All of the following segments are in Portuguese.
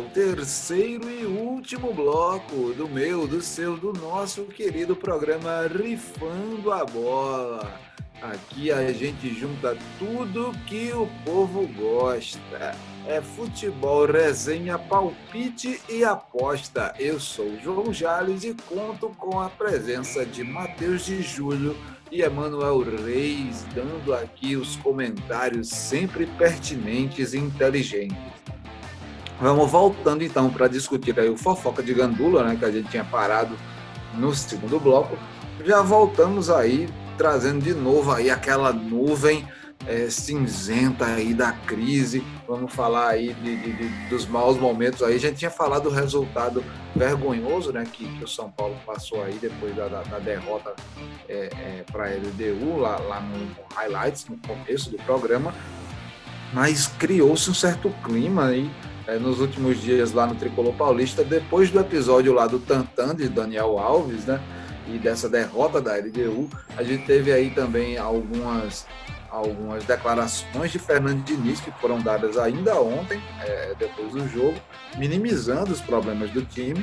terceiro e último bloco do meu, do seu, do nosso querido programa Rifando a Bola. Aqui a gente junta tudo que o povo gosta. É futebol, resenha, palpite e aposta. Eu sou o João Jales e conto com a presença de Matheus de Júlio e Emanuel Reis, dando aqui os comentários sempre pertinentes e inteligentes. Vamos voltando então para discutir aí o fofoca de Gandula, né, que a gente tinha parado no segundo bloco. Já voltamos aí trazendo de novo aí aquela nuvem cinzenta aí da crise. Vamos falar aí dos maus momentos aí. A gente tinha falado do resultado vergonhoso, né, que o São Paulo passou aí depois da derrota para a LDU lá no Highlights, no começo do programa, mas criou-se um certo clima aí nos últimos dias lá no Tricolor Paulista, depois do episódio lá do Tantan de Daniel Alves, né, e dessa derrota da LDU. A gente teve aí também algumas declarações de Fernando Diniz que foram dadas ainda ontem, depois do jogo, minimizando os problemas do time.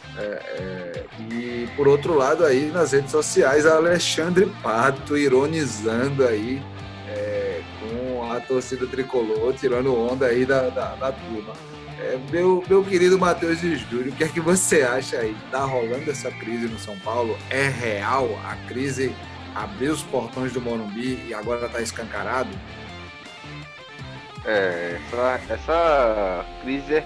E por outro lado aí nas redes sociais, Alexandre Pato ironizando aí com a torcida tricolor, tirando onda aí da turma. Meu querido Matheus de Júlio, o que é que você acha aí? Tá rolando essa crise no São Paulo? É real? A crise abriu os portões do Morumbi e agora tá escancarado? Essa crise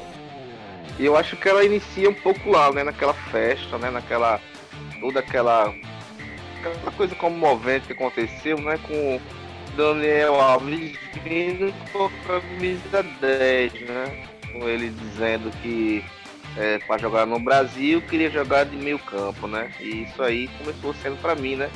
eu acho que ela inicia um pouco lá, né, naquela festa, né, toda aquela coisa comovente que aconteceu, né, com Daniel Alves vindo com a camisa 10, né, com ele dizendo que para jogar no Brasil queria jogar de meio campo, né, e isso aí começou sendo para mim, né,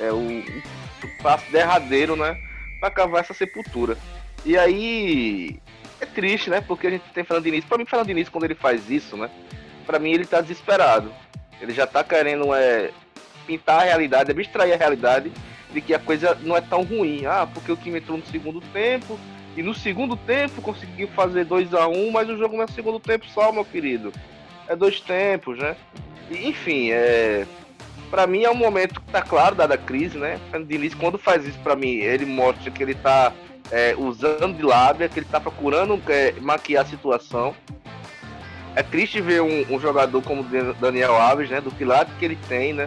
o passo derradeiro, né, para cavar essa sepultura. E aí é triste, né, porque a gente tem Fernando Diniz. Para mim, Fernando Diniz, quando ele faz isso, né, para mim ele tá desesperado, ele já tá querendo pintar a realidade, abstrair a realidade de que a coisa não é tão ruim. Porque o time entrou no segundo tempo e no segundo tempo conseguiu fazer 2-1, mas o jogo não é segundo tempo só, meu querido, é 2 tempos, né. E, enfim, para mim é um momento que tá claro, dada a crise, né. Fernando Diniz, quando faz isso, para mim, ele mostra que ele tá usando de lábia, que ele tá procurando maquiar a situação. É triste ver um jogador como Daniel Alves, né, do pilar que ele tem, né,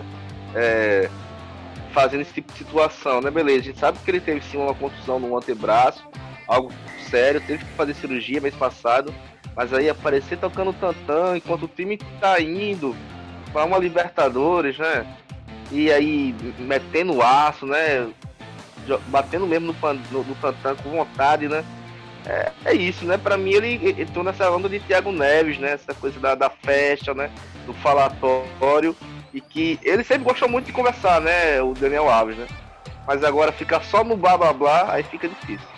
fazendo esse tipo de situação, né, beleza, a gente sabe que ele teve sim uma contusão no antebraço, algo sério, teve que fazer cirurgia mês passado, mas aí aparecer tocando tantã enquanto o time tá indo para uma Libertadores, né, e aí metendo aço, né, batendo mesmo no tantã com vontade, né, é isso, né, pra mim ele entrou nessa onda de Thiago Neves, né, essa coisa da festa, né, do falatório, e que ele sempre gostou muito de conversar, né, o Daniel Alves, né, mas agora ficar só no blá blá blá, aí fica difícil.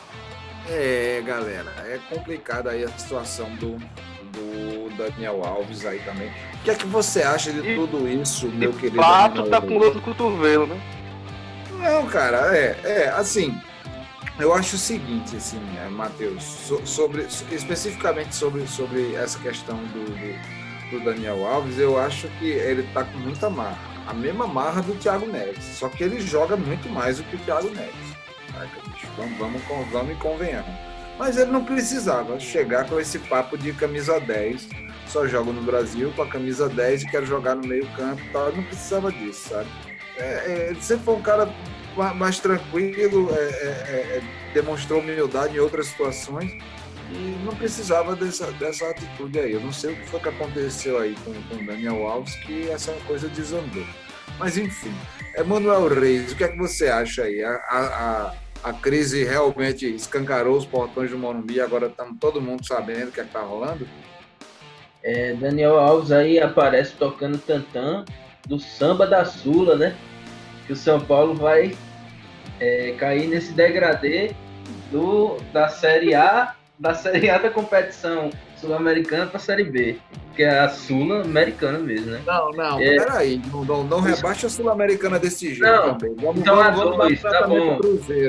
Galera, é complicada aí a situação do Daniel Alves aí também. O que é que você acha de tudo isso, meu querido? Pato tá com dor no cotovelo, né? Não, cara, assim, eu acho o seguinte, assim, Matheus, especificamente sobre essa questão do Daniel Alves, eu acho que ele tá com muita marra, a mesma marra do Thiago Neves, só que ele joga muito mais do que o Thiago Neves. Vamos e convenhamos. Mas ele não precisava chegar com esse papo de camisa 10, só jogo no Brasil com a camisa 10 e quero jogar no meio campo e tal, ele não precisava disso, sabe? Ele sempre foi um cara mais tranquilo, demonstrou humildade em outras situações e não precisava dessa atitude aí. Eu não sei o que foi que aconteceu aí com o Daniel Alves, que essa coisa desandou. Mas enfim, Emanuel Reis, o que é que você acha aí? A crise realmente escancarou os portões do Morumbi e agora estamos todo mundo sabendo o que é que está rolando? Daniel Alves aí aparece tocando tantã do samba da Sula, né? Que o São Paulo vai cair nesse degradê da Série A da competição sul-americana para a Série B, que é a sul-americana mesmo, né? Não, peraí, não rebaixa a sul-americana desse jeito não, também. Então a 2, tá bom.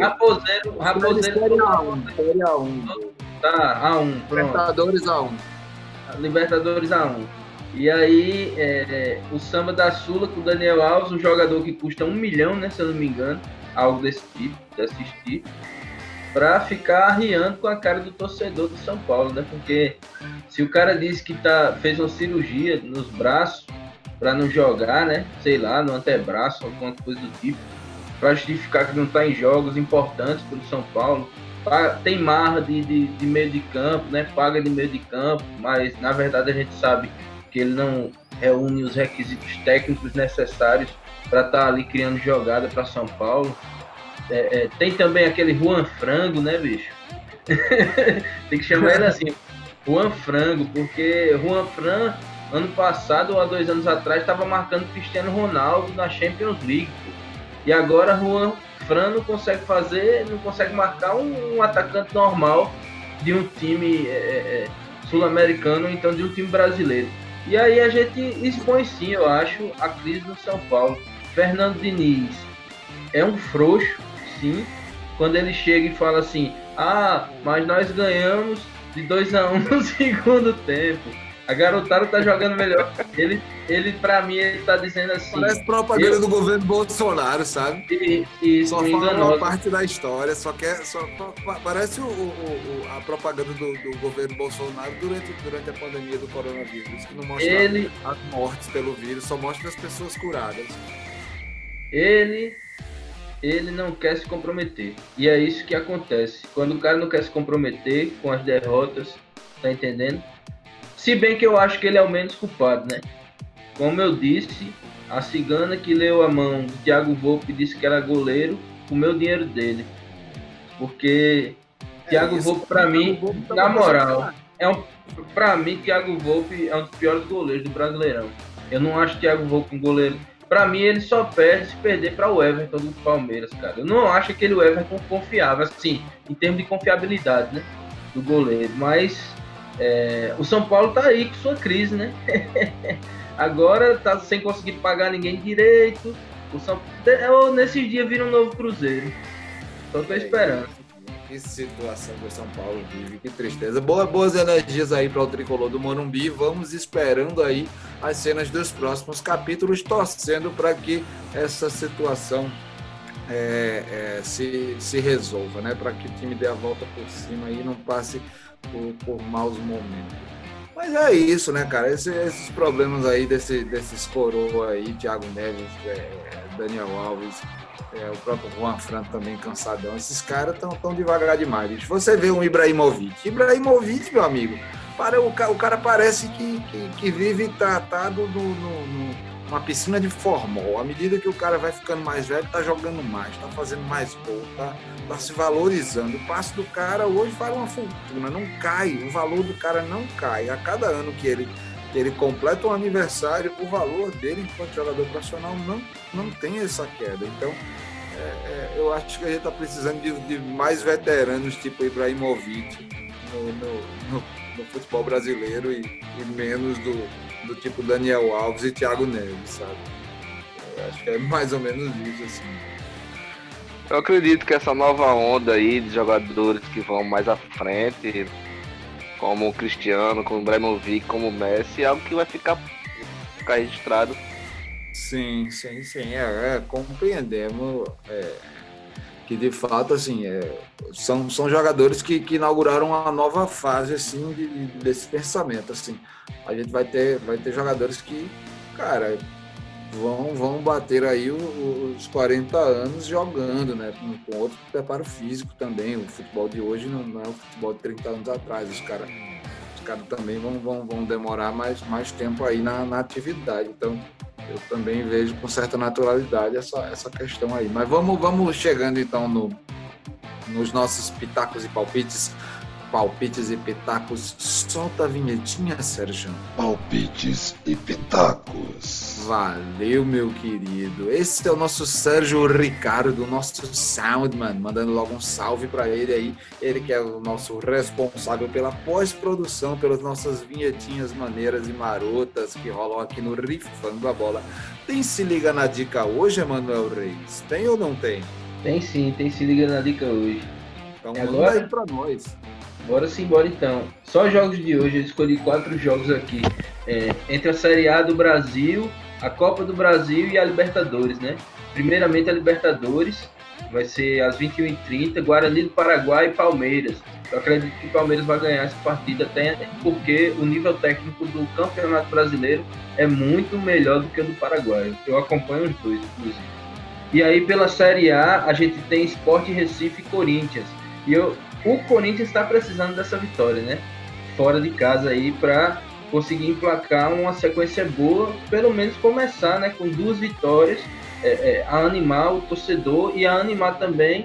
Raposeiro Série A1. Tá, A1, pronto. Libertadores A1. Libertadores A1. E aí, o Samba da Sula com o Daniel Alves, um jogador que custa 1 milhão, né, se eu não me engano, algo desse tipo, de assistir, para ficar arriando com a cara do torcedor do São Paulo, né? Porque se o cara disse que fez uma cirurgia nos braços para não jogar, né? Sei lá, no antebraço, alguma coisa do tipo, para justificar que não está em jogos importantes para o São Paulo. Tem marra de meio de campo, né? Paga de meio de campo, mas na verdade a gente sabe que ele não reúne os requisitos técnicos necessários para estar ali criando jogada para São Paulo. Tem também aquele Juan Frango, né, bicho? Tem que chamar ele assim, Juan Frango, porque Juan Fran, ano passado ou há 2 anos atrás, estava marcando Cristiano Ronaldo na Champions League. E agora Juan Fran não consegue marcar um atacante normal de um time sul-americano, ou então de um time brasileiro. E aí a gente expõe sim, eu acho, a crise no São Paulo. Fernando Diniz é um frouxo, sim, quando ele chega e fala assim, mas nós ganhamos de 2-1 no segundo tempo. A garotada tá jogando melhor. Ele pra mim, ele tá dizendo assim... Parece propaganda do governo Bolsonaro, sabe? Só fala uma parte da história, parece a propaganda do governo Bolsonaro durante a pandemia do coronavírus, que não mostra as mortes pelo vírus, só mostra as pessoas curadas. Ele não quer se comprometer. E é isso que acontece. Quando o cara não quer se comprometer com as derrotas, tá entendendo? Se bem que eu acho que ele é o menos culpado, né? Como eu disse, a cigana que leu a mão do Thiago Volpe e disse que era goleiro, comeu o dinheiro dele. Porque Thiago Volpe, pra mim, na moral, pra mim, Thiago Volpe é um dos piores goleiros do Brasileirão. Eu não acho Thiago Volpe um goleiro... Pra mim, ele só perde se perder para o Everton do Palmeiras, cara. Eu não acho aquele Everton confiável, assim, em termos de confiabilidade, né? Do goleiro. Mas o São Paulo tá aí com sua crise, né? Agora tá sem conseguir pagar ninguém direito. Nesses dias vira um novo Cruzeiro. Só tô esperando. Que situação que o São Paulo vive, que tristeza. Boas energias aí para o tricolor do Morumbi. Vamos esperando aí as cenas dos próximos capítulos, torcendo para que essa situação se resolva, né? Para que o time dê a volta por cima e não passe por maus momentos. Mas é isso, né, cara? Esses problemas aí desses coroa aí, Thiago Neves, Daniel Alves, o próprio Juan Fran também cansadão. Esses caras tão devagar demais, bicho. Você vê um Ibrahimovic, meu amigo, o cara parece que vive tratado numa piscina de formol. À medida que o cara vai ficando mais velho, tá jogando mais, tá fazendo mais gol, tá se valorizando. O passe do cara hoje vale uma fortuna, não cai, o valor do cara não cai. A cada ano que ele completa um aniversário, o valor dele enquanto jogador profissional não tem essa queda. Então, eu acho que a gente está precisando de mais veteranos tipo Ibrahimovic no futebol brasileiro e menos do tipo Daniel Alves e Thiago Neves, sabe? Eu acho que é mais ou menos isso, assim. Eu acredito que essa nova onda aí de jogadores que vão mais à frente, como o Cristiano, como o Ibrahimovic, como o Messi, é algo que vai ficar registrado. Sim. Compreendemos que, de fato, assim, são jogadores que inauguraram uma nova fase, assim, desse pensamento, assim. A gente vai ter jogadores que, cara, vão bater aí os 40 anos jogando, né? Com outro preparo físico também. O futebol de hoje não é o futebol de 30 anos atrás. Os caras também vão demorar mais tempo aí na atividade. Então, eu também vejo com certa naturalidade essa questão aí. Mas vamos chegando, então, nos nossos pitacos e palpites. Palpites e pitacos. Solta a vinhetinha, Sérgio. Palpites e pitacos. Valeu, meu querido. Esse é o nosso Sérgio Ricardo, nosso Soundman, mandando logo um salve para ele aí. Ele que é o nosso responsável pela pós-produção, pelas nossas vinhetinhas maneiras e marotas que rolam aqui no Rifando a Bola. Tem Se Liga na Dica hoje, Emanuel Reis? Tem ou não tem? Tem sim, tem Se Liga na Dica hoje. Então manda aí para nós. Bora simbora então. Só jogos de hoje, eu escolhi 4 jogos aqui. Entre a Série A do Brasil, a Copa do Brasil e a Libertadores, né? Primeiramente a Libertadores, vai ser às 21h30, Guarani do Paraguai e Palmeiras. Eu acredito que o Palmeiras vai ganhar essa partida, até porque o nível técnico do Campeonato Brasileiro é muito melhor do que o do Paraguai. Eu acompanho os dois, inclusive. E aí pela Série A, a gente tem Sport Recife e Corinthians. O Corinthians está precisando dessa vitória, né? Fora de casa aí, para conseguir emplacar uma sequência boa, pelo menos começar, né, com 2 vitórias, a animar o torcedor e a animar também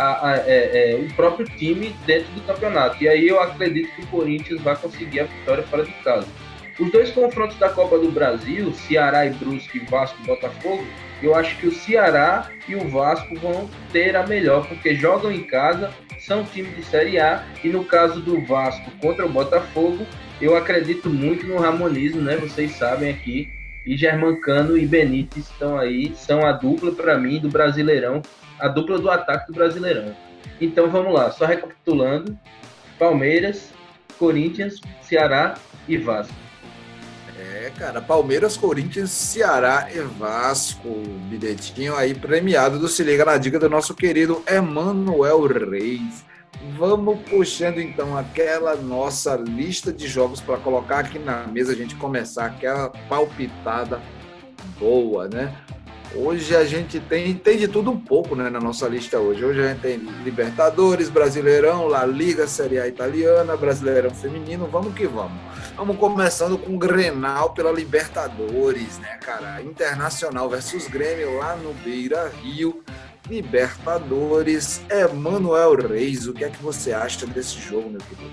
o próprio time dentro do campeonato. E aí eu acredito que o Corinthians vai conseguir a vitória fora de casa. Os 2 confrontos da Copa do Brasil, Ceará e Brusque, Vasco e Botafogo, eu acho que o Ceará e o Vasco vão ter a melhor, porque jogam em casa, são time de Série A, e no caso do Vasco contra o Botafogo, eu acredito muito no Ramonismo, né? Vocês sabem aqui, e Germancano e Benítez estão aí, são a dupla para mim do Brasileirão, a dupla do ataque do Brasileirão. Então vamos lá, só recapitulando: Palmeiras, Corinthians, Ceará e Vasco. Cara, Palmeiras, Corinthians, Ceará e Vasco. Bilhetinho aí premiado do Se Liga na Dica do nosso querido Emanuel Reis. Vamos puxando então aquela nossa lista de jogos para colocar aqui na mesa, a gente começar aquela palpitada boa, né? Hoje a gente tem de tudo um pouco, né, na nossa lista hoje. Hoje a gente tem Libertadores, Brasileirão, La Liga, Série A italiana, Brasileirão feminino, vamos que vamos. Vamos começando com o Grenal pela Libertadores, né, cara? Internacional versus Grêmio lá no Beira-Rio. Libertadores, Emanuel Reis, o que é que você acha desse jogo, meu querido?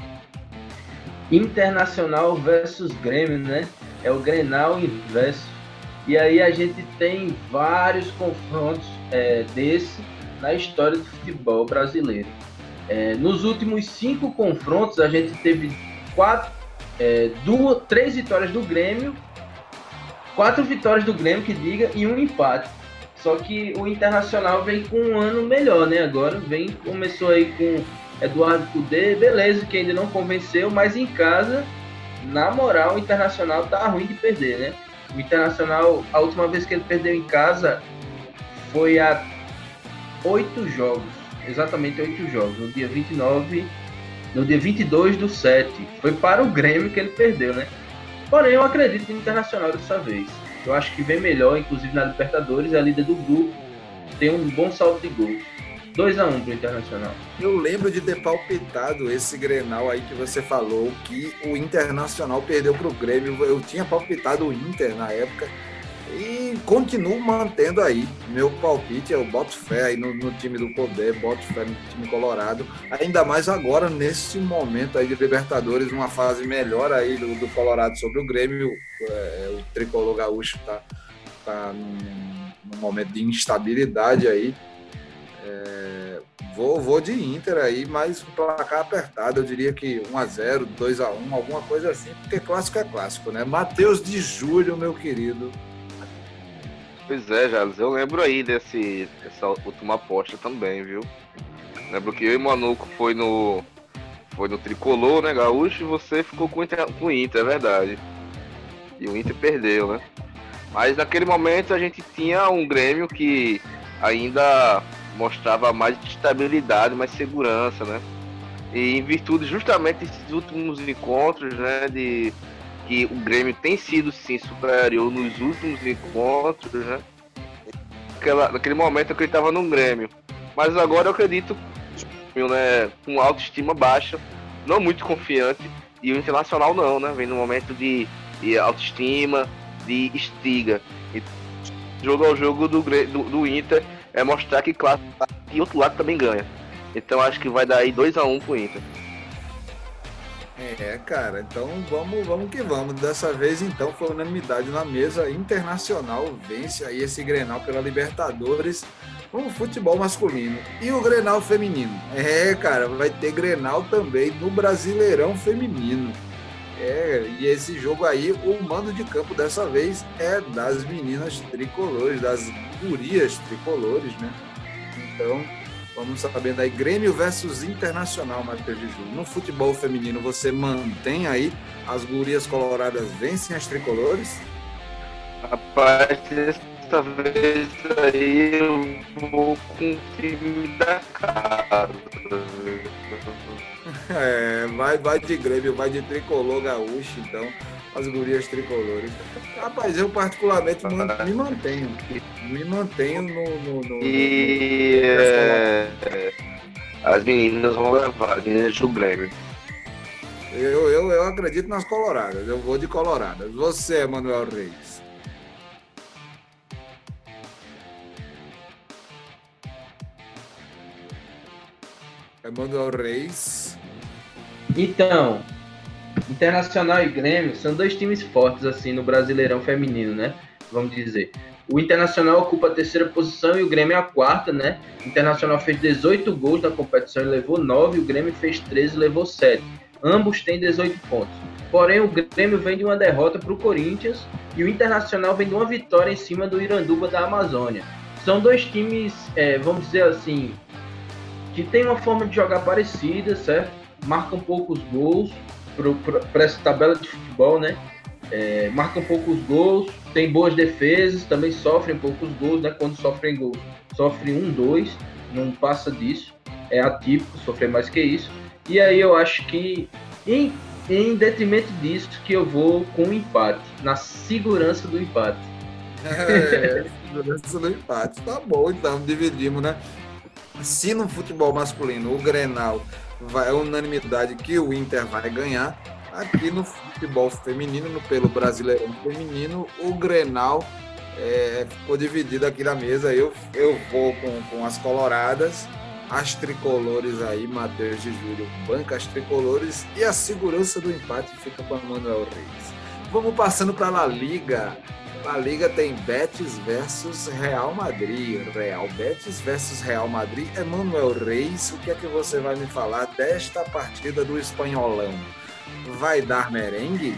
Internacional versus Grêmio, né? É o Grenal inverso. E aí a gente tem vários confrontos desse na história do futebol brasileiro. Nos últimos 5 confrontos, a gente teve 3 vitórias do Grêmio, 4 vitórias do Grêmio, que diga, e 1 empate. Só que o Internacional vem com um ano melhor, né? Agora começou aí com Eduardo Cudê, beleza, que ainda não convenceu, mas em casa, na moral, o Internacional tá ruim de perder, né? O Internacional, a última vez que ele perdeu em casa foi há 8 jogos, exatamente 8 jogos, no dia 22/7. Foi para o Grêmio que ele perdeu, né? Porém, eu acredito no Internacional dessa vez. Eu acho que vem melhor, inclusive na Libertadores, é a líder do grupo, tem um bom saldo de gol. 2-1 pro Internacional. Eu lembro de ter palpitado esse Grenal aí que você falou, que o Internacional perdeu pro Grêmio. Eu tinha palpitado o Inter na época e continuo mantendo aí. Meu palpite, eu boto fé aí no time do Codé, boto fé no time colorado. Ainda mais agora, nesse momento aí de Libertadores, uma fase melhor aí do Colorado sobre o Grêmio. O tricolor gaúcho tá num momento de instabilidade aí. Vou de Inter aí, mas um placar apertado, eu diria que 1-0, 2-1, alguma coisa assim, porque clássico é clássico, né? Matheus de Júlio, meu querido. Pois é, Jales, eu lembro aí dessa última aposta também, viu? Lembro que eu e Manuco foi no tricolor, né, gaúcho, e você ficou com o Inter, é verdade. E o Inter perdeu, né? Mas naquele momento a gente tinha um Grêmio que ainda mostrava mais estabilidade, mais segurança, né? E em virtude justamente desses últimos encontros, né, de que o Grêmio tem sido sim superior nos últimos encontros, né? Naquele momento eu acreditava no Grêmio, mas agora eu acredito, né, com autoestima baixa, não muito confiante, e o Internacional não, né? Vem num momento de autoestima, de estiga. E jogo ao jogo do Inter é mostrar que, claro, e outro lado também ganha. Então acho que vai dar aí 2-1 pro Inter. Cara, então vamos que vamos. Dessa vez, então, foi unanimidade na mesa. Internacional vence aí esse Grenal pela Libertadores com o futebol masculino. E o Grenal feminino? Cara, vai ter Grenal também no Brasileirão feminino. E esse jogo aí, o mando de campo dessa vez é das meninas tricolores, das gurias tricolores, né? Então, Vamos sabendo aí, Grêmio versus Internacional, Matheus de Júlio. No futebol feminino, você mantém aí as gurias coloradas vencem as tricolores? Rapaz, dessa vez aí eu vou com o time da casa. Vai de Grêmio, vai de tricolor gaúcho, então, as gurias tricolores. Rapaz, eu particularmente me mantenho. Me mantenho no as meninas vão levar, as meninas do Grêmio. Eu acredito nas coloradas, eu vou de coloradas. Você, Manuel Reis? Manuel Reis. Então, Internacional e Grêmio são dois times fortes assim no Brasileirão feminino, né? Vamos dizer. O Internacional ocupa a terceira posição e o Grêmio a quarta, né? O Internacional fez 18 gols na competição e levou 9, o Grêmio fez 13 e levou 7. Ambos têm 18 pontos. Porém, o Grêmio vem de uma derrota para o Corinthians e o Internacional vem de uma vitória em cima do Iranduba da Amazônia. São dois times, vamos dizer assim, que tem uma forma de jogar parecida, certo? Marcam poucos gols para essa tabela de futebol, né? Marcam poucos gols, tem boas defesas, também sofrem poucos gols, né? Quando sofrem gols, sofrem 1-2, não passa disso, é atípico sofrer mais que isso. E aí eu acho que, em detrimento disso, que eu vou com o empate, na segurança do empate. Segurança do empate, tá bom, então dividimos, né? Se no futebol masculino o Grenal é unanimidade que o Inter vai ganhar, aqui no futebol feminino, pelo Brasileirão feminino, o Grenal ficou dividido aqui na mesa. Eu vou com as coloradas, as tricolores aí, Matheus de Júlio banca as tricolores e a segurança do empate fica com a Manuel Reis. Vamos passando para a La Liga. A Liga tem Betis versus Real Madrid. Real Betis versus Real Madrid. Manuel Reis, o que é que você vai me falar desta partida do espanholão? Vai dar merengue?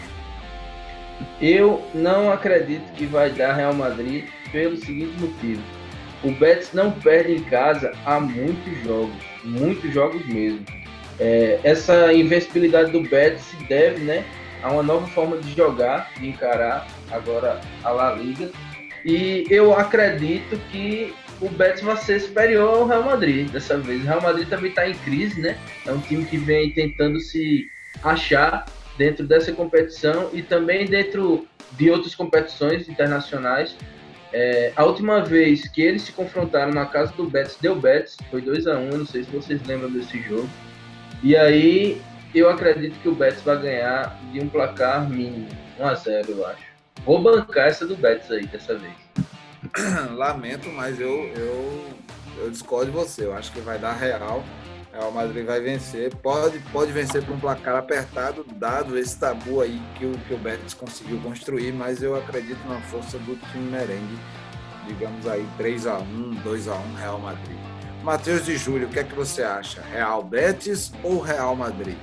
Eu não acredito que vai dar Real Madrid pelo seguinte motivo. O Betis não perde em casa há muitos jogos mesmo. Essa invencibilidade do Betis se deve, né, a uma nova forma de jogar, de encarar agora a La Liga. E eu acredito que o Betis vai ser superior ao Real Madrid dessa vez. O Real Madrid também está em crise, né? É um time que vem tentando se achar dentro dessa competição e também dentro de outras competições internacionais. A última vez que eles se confrontaram na casa do Betis, deu Betis, foi 2-1, eu não sei se vocês lembram desse jogo. E aí eu acredito que o Betis vai ganhar de um placar mínimo, 1-0, eu acho. Vou bancar essa do Betis aí dessa vez. Lamento, mas eu discordo de você. Eu acho que vai dar Real. Real Madrid vai vencer. Pode vencer por um placar apertado, dado esse tabu aí que o Betis conseguiu construir, mas eu acredito na força do time merengue. Digamos aí 3-1, 2-1 Real Madrid. Matheus de Júlio, o que é que você acha? Real Betis ou Real Madrid?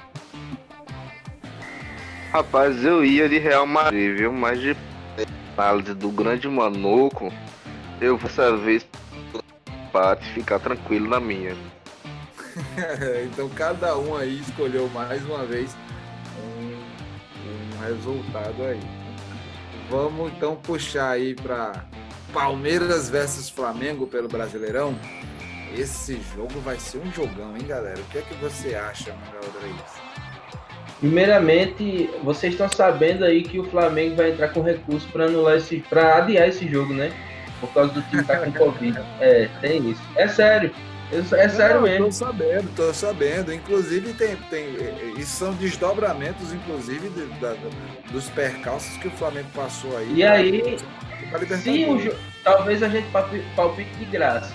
Rapaz, eu ia de Real Madrid, viu? Mas de análise do grande Manuco, eu vou dessa vez ficar tranquilo na minha. Então cada um aí escolheu mais uma vez um resultado aí. Vamos então puxar aí para Palmeiras versus Flamengo pelo Brasileirão. Esse jogo vai ser um jogão, hein, galera? O que é que você acha, Manuel Reis? Primeiramente, vocês estão sabendo aí que o Flamengo vai entrar com recurso para adiar esse jogo, né? Por causa do time estar com Covid. Tem isso. É sério. Sério mesmo. Tô sabendo. Inclusive, isso são desdobramentos, inclusive, dos percalços que o Flamengo passou aí. E aí, talvez a gente palpite de graça.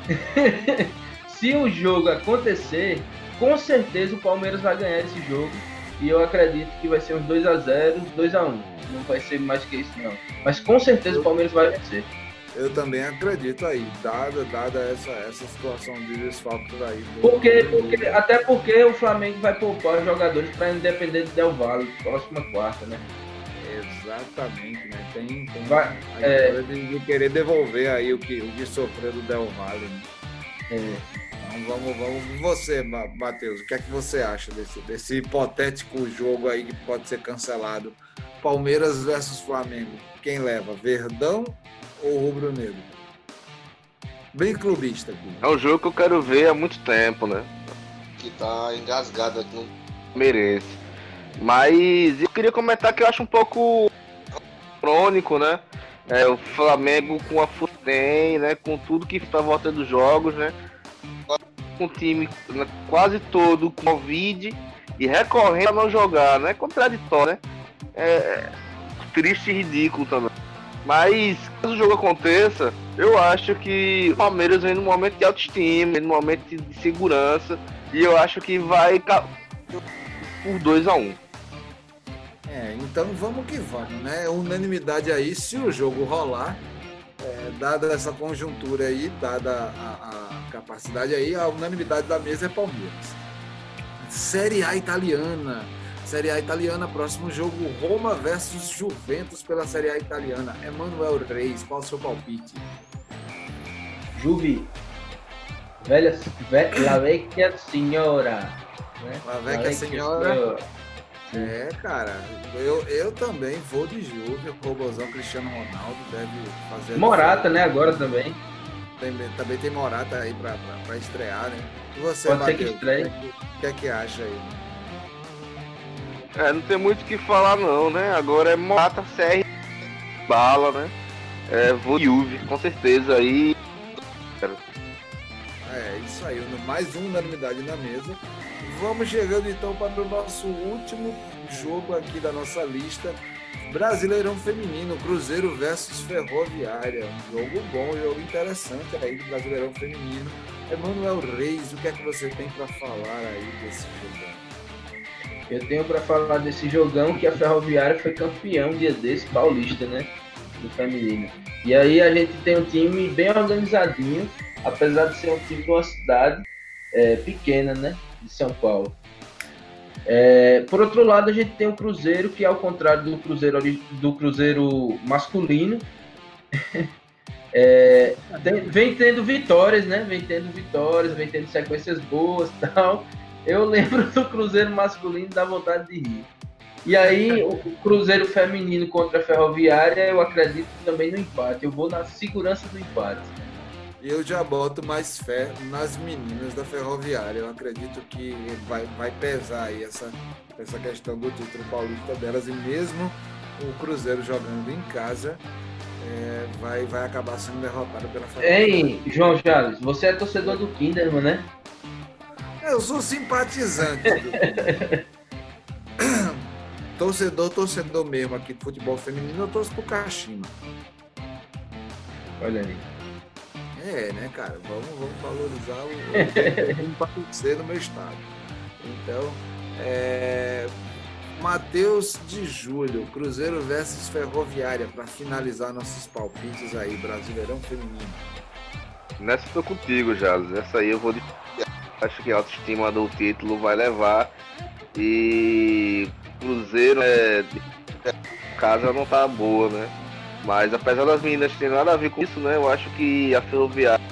Se o jogo acontecer, com certeza o Palmeiras vai ganhar esse jogo. E eu acredito que vai ser uns 2-0, 2-1. Não vai ser mais que isso, não. Mas com certeza o Palmeiras vai vencer. Eu também acredito aí, dada essa situação de desfalques aí. Até porque o Flamengo vai poupar jogadores para Independente Del Valle, próxima quarta, né? Exatamente, né? Tem de querer devolver aí o que sofreu do Del Valle, né? Então vamos. Você, Matheus, o que é que você acha desse hipotético jogo aí que pode ser cancelado? Palmeiras versus Flamengo. Quem leva? Verdão ou Rubro Negro? Bem clubista aqui. É um jogo que eu quero ver há muito tempo, né? Que tá engasgado aqui no. Merece. Mas eu queria comentar que eu acho um pouco crônico, né? O Flamengo com a tem, né? Com tudo que está volta dos jogos, né? Com o time quase todo com Covid e recorrendo a não jogar, né? Contraditório, né? Triste e ridículo também. Mas, caso o jogo aconteça, eu acho que o Palmeiras vem num momento de autoestima, vem num momento de segurança, e eu acho que vai por 2-1. Então vamos que vamos, né? Unanimidade aí, se o jogo rolar, dada essa conjuntura aí, dada a capacidade aí, a unanimidade da mesa é Palmeiras. Série A italiana. Série A italiana, próximo jogo, Roma versus Juventus pela Série A italiana. Emanuel Reis, qual o seu palpite? Juve. La vecchia signora. Né? La vecchia signora. Cara, eu também vou de Juve. O robozão Cristiano Ronaldo deve fazer... Morata, né? Agora também. Também tem Morata aí pra estrear, né? E você, pode Matheus, ser que estreie. O que é que acha aí? Não tem muito o que falar não, né? Agora é Morata, CR, bala, né? Vou Juve, com certeza aí. Isso aí, mais uma unanimidade na mesa. Vamos chegando então para o nosso último jogo aqui da nossa lista. Brasileirão Feminino, Cruzeiro versus Ferroviária. Um jogo bom, um jogo interessante aí do Brasileirão Feminino. Emanuel Reis, o que é que você tem para falar aí desse jogo? Eu tenho para falar desse jogão que a Ferroviária foi campeão dia desse, paulista, né? Do feminino. E aí a gente tem um time bem organizadinho, apesar de ser um time de uma cidade pequena, né? De São Paulo. Por outro lado, a gente tem o Cruzeiro, que ao contrário do Cruzeiro masculino, vem tendo vitórias, né? Vem tendo sequências boas e tal. Eu lembro do Cruzeiro masculino, dá vontade de rir. E aí, o Cruzeiro feminino contra a Ferroviária, eu acredito também no empate. Eu vou na segurança do empate. Eu já boto mais fé nas meninas da Ferroviária. Eu acredito que vai pesar aí essa questão do título paulista delas. E mesmo o Cruzeiro jogando em casa, vai acabar sendo derrotado pela Ferroviária. Ei, João Charles, você é torcedor do Kinderman, né? Eu sou simpatizante torcedor mesmo aqui do futebol feminino. Eu torço pro Kashima. Olha aí. Né, cara? Vamos valorizar o patrocínio no meu estado. Então, Matheus de Julho, Cruzeiro versus Ferroviária, para finalizar nossos palpites aí, Brasileirão Feminino. Nessa eu tô contigo, Jales. Essa aí eu vou de... Acho que a autoestima do título vai levar. E Cruzeiro casa não tá boa, né? Mas apesar das meninas terem nada a ver com isso, né? Eu acho que a Ferroviária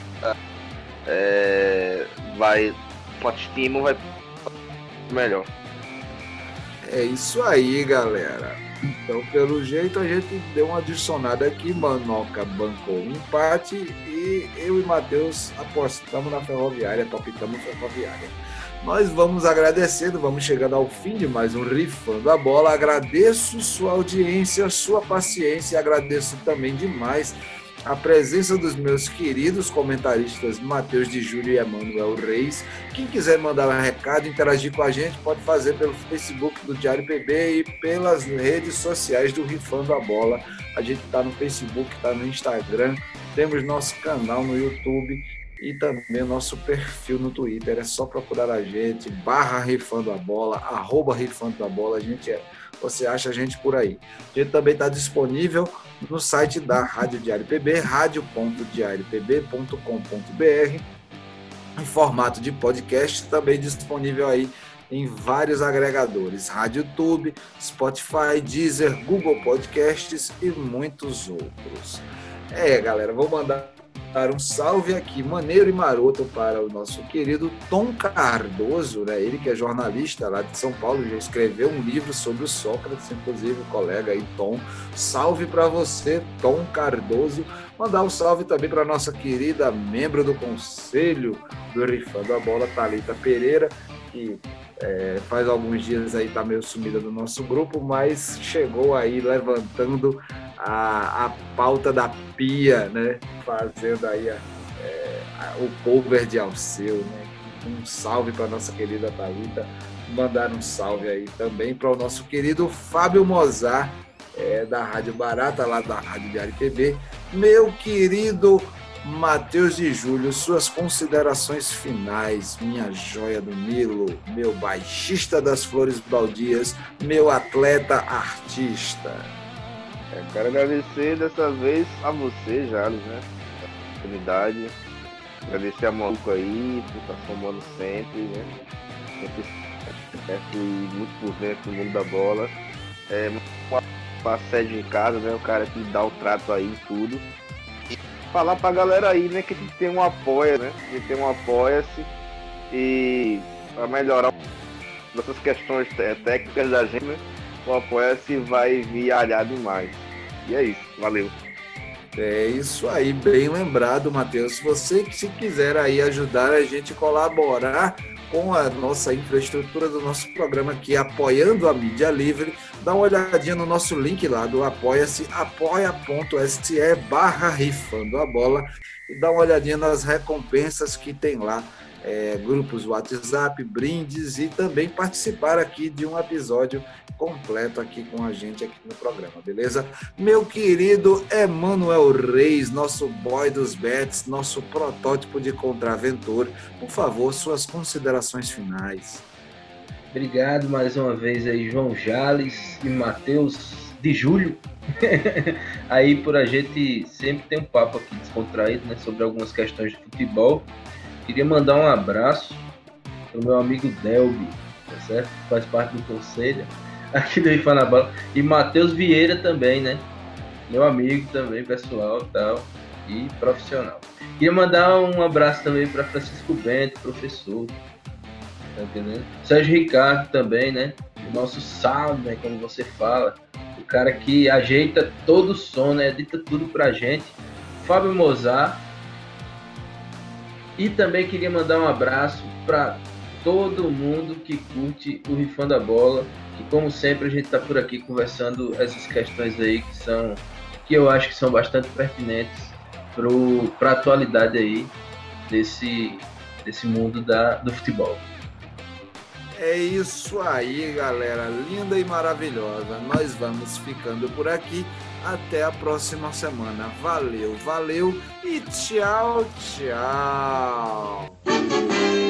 vai com autoestima, vai melhor. É isso aí, galera. Então, pelo jeito, a gente deu uma adicionada aqui. Manoca bancou um empate e eu e Matheus apostamos na Ferroviária, palpitamos Ferroviária. Nós vamos agradecendo, vamos chegando ao fim de mais um Rifando a Bola. Agradeço sua audiência, sua paciência e agradeço também demais a presença dos meus queridos comentaristas Matheus de Júlio e Emanuel Reis. Quem quiser mandar um recado, interagir com a gente, pode fazer pelo Facebook do Diário PB e pelas redes sociais do Rifando a Bola. A gente está no Facebook, está no Instagram, temos nosso canal no YouTube e também o nosso perfil no Twitter. É só procurar a gente, /Rifando a Bola, @Rifando a Bola. Você acha a gente por aí. A gente também está disponível no site da Rádio Diário PB, radio.diariopb.com.br, em formato de podcast, também disponível aí em vários agregadores, RádioTube, Spotify, Deezer, Google Podcasts e muitos outros. Galera, vou mandar mandar um salve aqui, maneiro e maroto, para o nosso querido Tom Cardoso, né? Ele que é jornalista lá de São Paulo, já escreveu um livro sobre o Sócrates, inclusive o colega aí, Tom. Salve para você, Tom Cardoso. Mandar um salve também para nossa querida membro do Conselho do Rifando a Bola, Thalita Pereira, que faz alguns dias aí tá meio sumida do nosso grupo, mas chegou aí levantando a pauta da pia, né? Fazendo aí o cover de Alceu, né? Um salve para nossa querida Thalita. Mandar um salve aí também para o nosso querido Fábio Mozart, da Rádio Barata, lá da Rádio Diário PB. Meu querido Matheus de Júlio, suas considerações finais, minha joia do Nilo, meu baixista das Flores Baldias, meu atleta artista. Quero agradecer dessa vez a você, Jales, né? A oportunidade. Agradecer a Maluco aí, por estar somando sempre, né? Sempre fui muito por dentro do mundo da bola. Uma sede em casa, né? O cara que dá o trato aí e tudo. Falar pra galera aí, né, que a gente tem um apoia, né? A gente tem um apoia-se e para melhorar essas questões técnicas da gente, né? O apoia-se vai vir alhado demais. E é isso, valeu. É isso aí, bem lembrado, Matheus. Você que se quiser aí ajudar a gente a colaborar com a nossa infraestrutura do nosso programa aqui, apoiando a mídia livre, dá uma olhadinha no nosso link lá do Apoia-se, apoia.se/rifando a bola, e dá uma olhadinha nas recompensas que tem lá, grupos WhatsApp, brindes, e também participar aqui de um episódio completo aqui com a gente aqui no programa, beleza? Meu querido Emanuel Reis, nosso boy dos bets, nosso protótipo de contraventor, por favor, suas considerações finais. Obrigado mais uma vez aí, João Jales e Matheus de Júlio, aí por a gente sempre ter um papo aqui descontraído, né, sobre algumas questões de futebol. Queria mandar um abraço para o meu amigo Delby, tá certo? Faz parte do conselho aqui do Rifando a Bola, e Matheus Vieira também, né? Meu amigo também, pessoal, tal, e profissional. Queria mandar um abraço também para Francisco Bento, professor, tá entendendo? Sérgio Ricardo também, né? O nosso sound, né? Como você fala, o cara que ajeita todo o som, né? Edita tudo pra gente. Fábio Mozart. E também queria mandar um abraço para todo mundo que curte o Rifando a Bola, que como sempre a gente está por aqui conversando essas questões aí que eu acho que são bastante pertinentes para a atualidade aí desse mundo do futebol. É isso aí, galera, linda e maravilhosa. Nós vamos ficando por aqui. Até a próxima semana. Valeu, valeu e tchau, tchau.